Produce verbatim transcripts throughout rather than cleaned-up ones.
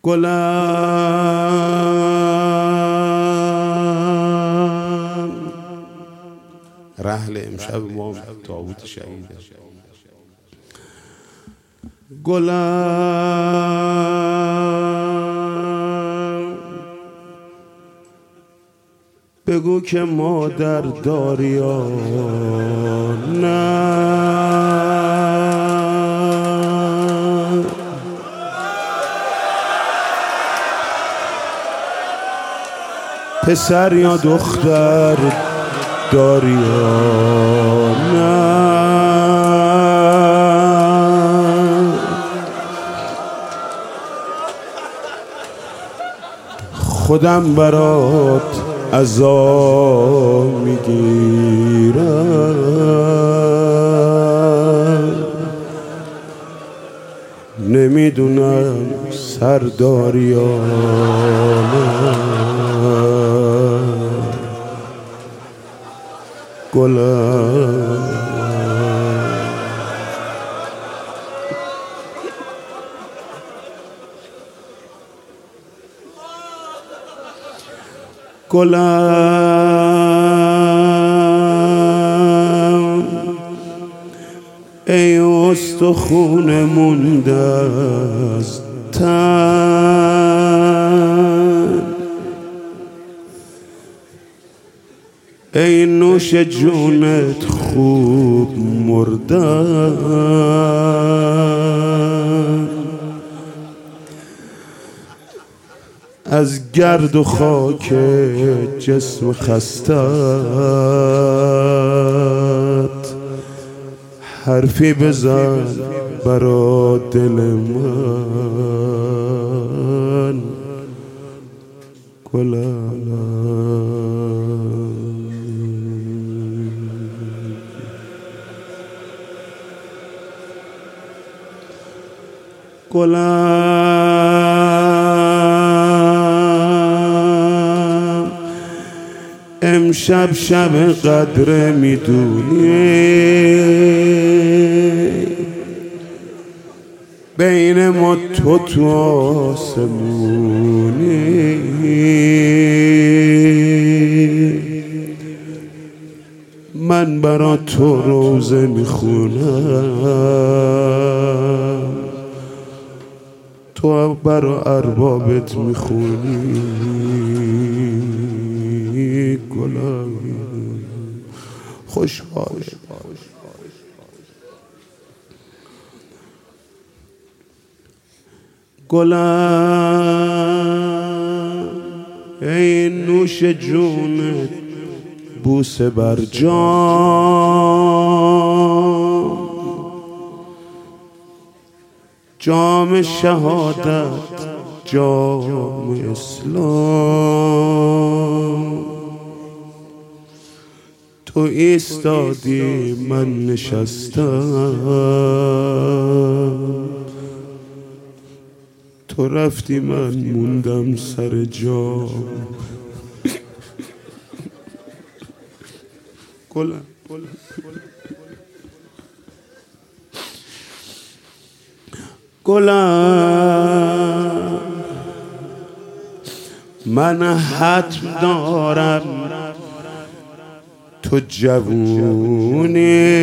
گلم رحل امشب ما تابوت شهیده. گلم بگو که مادر داری یا نه، پسر یا دختر داری یا نه. خودم برات عذاب میگیرم، نمیدونم سرداری یا نه. گلم گلم ای استخون مونده از تن، ای نوش جونت خوب مردن، از گرد و خاک جسم خستت حرفی بزن برا دل من. گلم گلم امشب شب قدر میدونی، بین ما تو تو آسمونی، من برا تو روزه میخونم، تو برا اربابت میخونی. گلم خوشحال گلم ای نوش جونت بوسه بر جام، جام شهادت جام اسلام، تو ایستادی من نشستم، تو رفتی من موندم سر جام. گلم گلم من حتم دارم تو جوونی،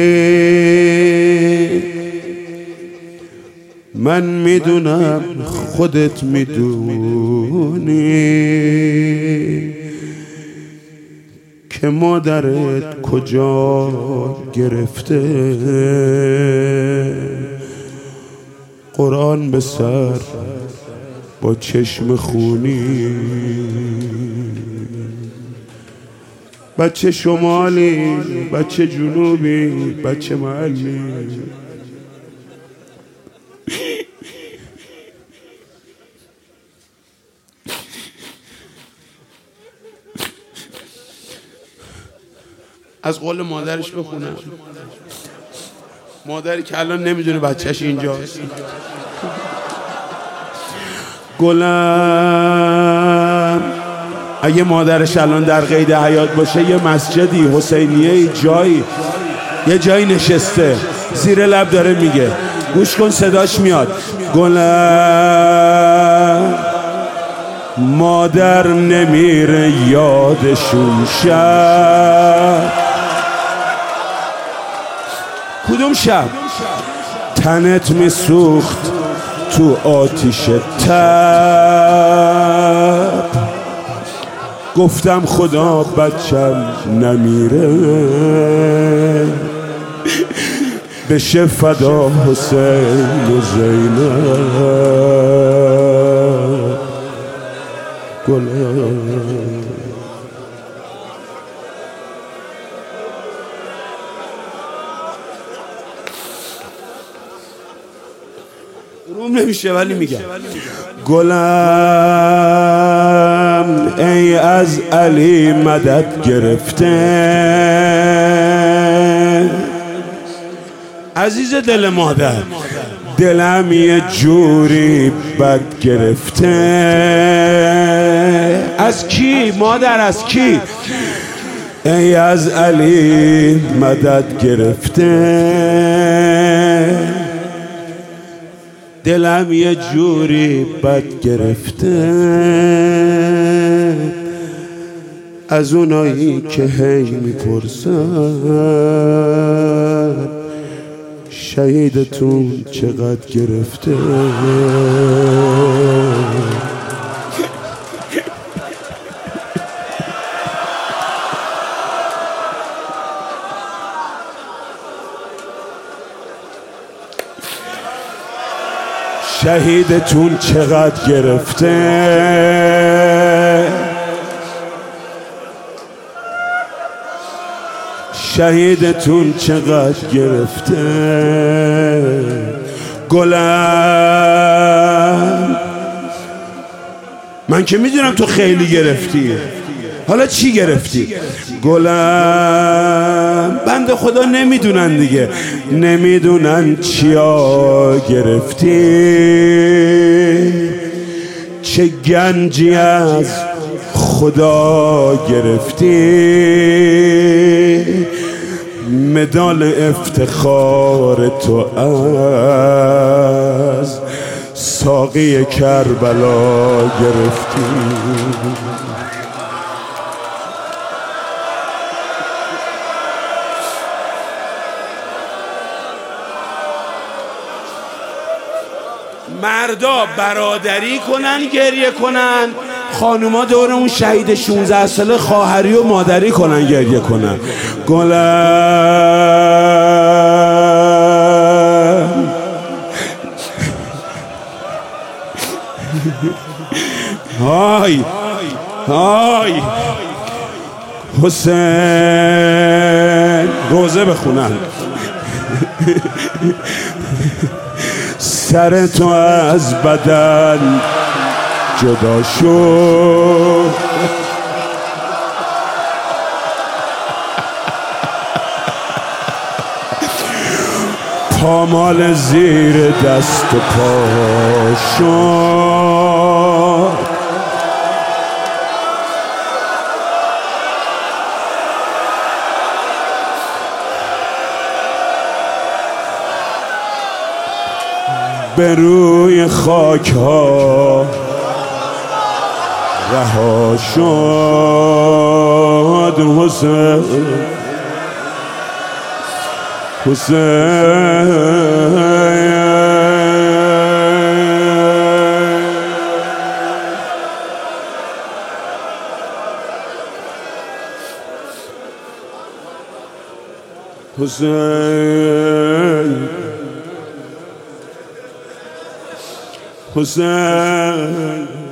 من میدونم خودت میدونی که مادرت کجا گرفته، قرآن به سر با چشم خونی، بچه شمالی بچه جنوبی بچه محلی، از قول مادرش بخونم، مادری که الان نمیدونه بچهش اینجاست. گلم اگه مادرش الان در قید حیات باشه یه مسجدی حسینیه جایی یه جایی نشسته زیر لب داره میگه، گوش کن صداش میاد. گلم مادر نمیره یادشون شب. کدوم شب؟ تنت میسوخت تو آتیش تب. گفتم خدا بچم نمیره بشه فدا حسین و زینب گلم. روم نمیشه ولی میگم گلم ای از علی مدد گرفته. عزیز دل مادر دلم یه جوری بد گرفته. از کی مادر از کی؟ ای از علی مدد گرفته. دلم یه جوری بد گرفته از اونایی که هی میپرسن شهیدتون چقدر گرفته. شهیدتون چقدر گرفته. شهیدتون چقدر گرفته. گلم من که میدونم تو خیلی گرفتی، حالا چی گرفتی؟ گلم بنده خدا نمیدونن دیگه، نمیدونن چیا گرفتی. چه گنجی از خدا گرفتی. مدال افتخار تو از ساقی کربلا گرفتی. مردا برادری کنن گریه کنن، خانوما دور اون شهید شونزده ساله خواهری و مادری کنن گریه کنن. گلم های های حسین روزه بخونن. سر تو از بدن جدا شد. پامال زیر دست پا شد. به روی خاک ها رها شد. حسین حسین حسین حسین